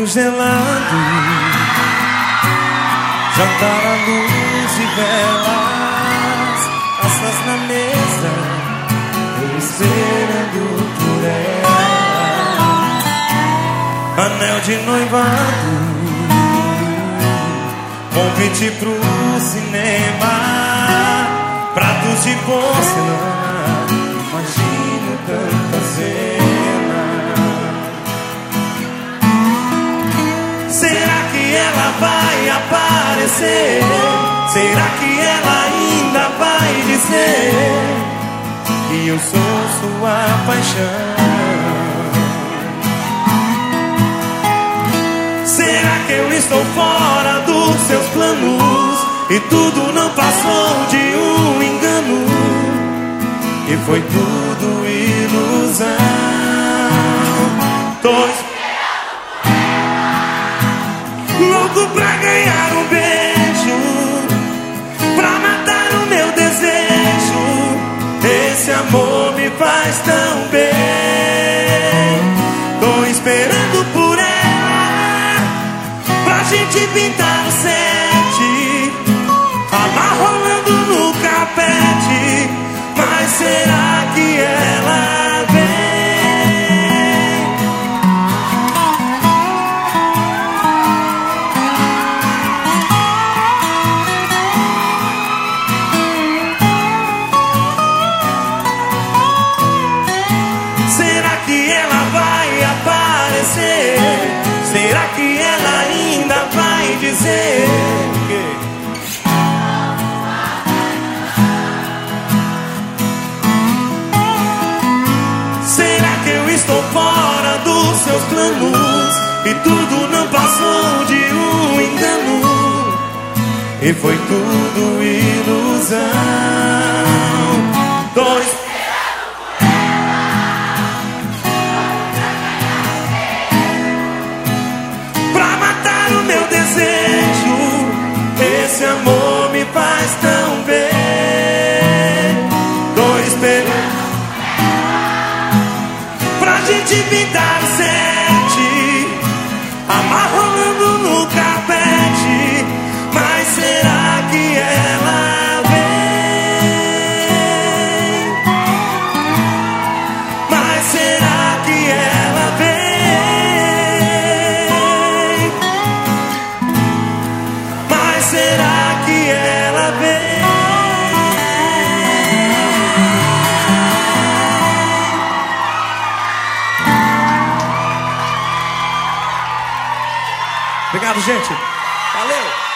gelado, jantar à luz de velas, taças na mesa, eu esperando por ela. Anel de noivado, convite pro cinema, pratos de porcelana, imagino tanta cena. Será que ela vai aparecer? Será que ela ainda vai dizer que eu sou sua paixão? Será que eu estou fora dos seus planos e tudo não passou de um engano e foi tudo ilusão? Tô louco pra ganhar um beijo, pra matar o meu desejo. Esse amor me faz tão bem. Tô esperando por ela, pra gente pintar o set, amar rolando no carpete. Mas será que ela vem? Será que ela vai aparecer? Será que ela ainda vai dizer que será que eu estou fora dos seus planos e tudo não passou de um engano e foi tudo ilusão? Dois esse amor me faz tão bem. Tô esperando pra gente pintar o set, amar rolando no carpete. Mas será que ela vem? Mas será que ela vem? Será que ela vem? Obrigado, gente. Valeu.